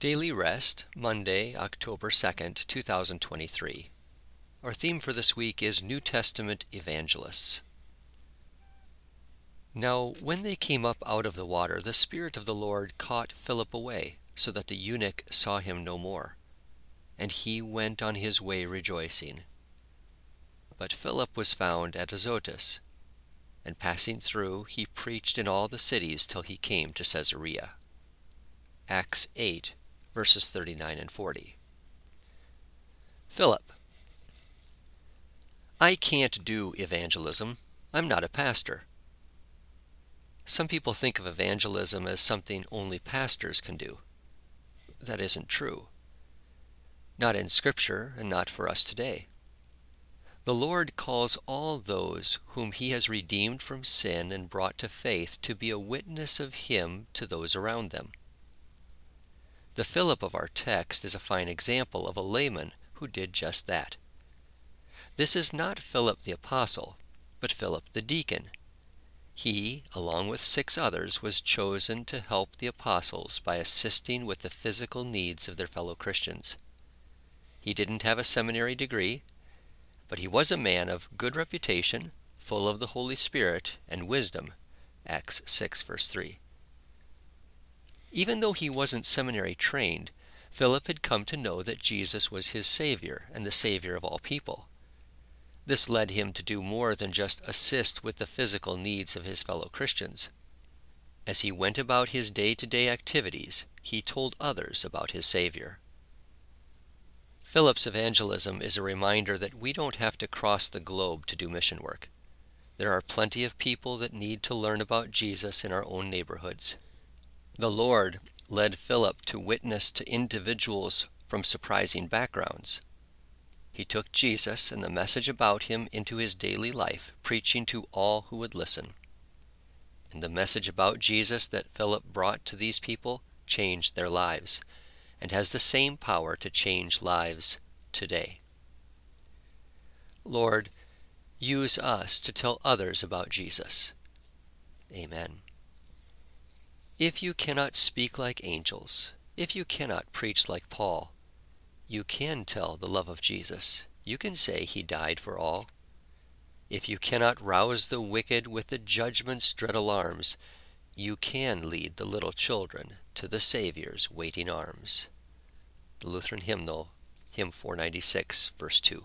Daily Rest, Monday, October 2nd, 2023. Our theme for this week is New Testament Evangelists. Now, when they came up out of the water, the Spirit of the Lord caught Philip away, so that the eunuch saw him no more. And he went on his way rejoicing. But Philip was found at Azotus, and passing through, he preached in all the cities till he came to Caesarea. Acts 8, verses 39 and 40. Philip. I can't do evangelism. I'm not a pastor. Some people think of evangelism as something only pastors can do. That isn't true. Not in Scripture and not for us today. The Lord calls all those whom He has redeemed from sin and brought to faith to be a witness of Him to those around them. The Philip of our text is a fine example of a layman who did just that. This is not Philip the apostle, but Philip the deacon. He, along with 6 others, was chosen to help the apostles by assisting with the physical needs of their fellow Christians. He didn't have a seminary degree, but he was a man of good reputation, full of the Holy Spirit and wisdom. Acts 6, verse 3. Even though he wasn't seminary trained, Philip had come to know that Jesus was his Savior and the Savior of all people. This led him to do more than just assist with the physical needs of his fellow Christians. As he went about his day-to-day activities, he told others about his Savior. Philip's evangelism is a reminder that we don't have to cross the globe to do mission work. There are plenty of people that need to learn about Jesus in our own neighborhoods. The Lord led Philip to witness to individuals from surprising backgrounds. He took Jesus and the message about him into his daily life, preaching to all who would listen. And the message about Jesus that Philip brought to these people changed their lives, and has the same power to change lives today. Lord, use us to tell others about Jesus. Amen. If you cannot speak like angels, if you cannot preach like Paul, you can tell the love of Jesus. You can say He died for all. If you cannot rouse the wicked with the judgment's dread alarms, you can lead the little children to the Savior's waiting arms. The Lutheran Hymnal, Hymn 496, verse 2.